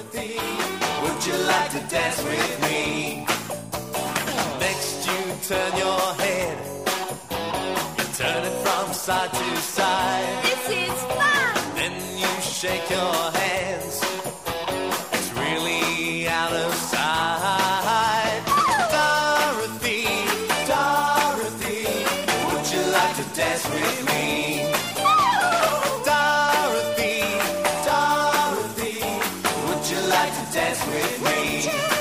Dorothy, would you like to dance with me? Next you turn your head, you turn it from side to side. This is fun! Then you shake your hands, it's really out of sight. Dorothy, Dorothy, would you like to dance with me? Dorothy, Dorothy, would you like to dance with me?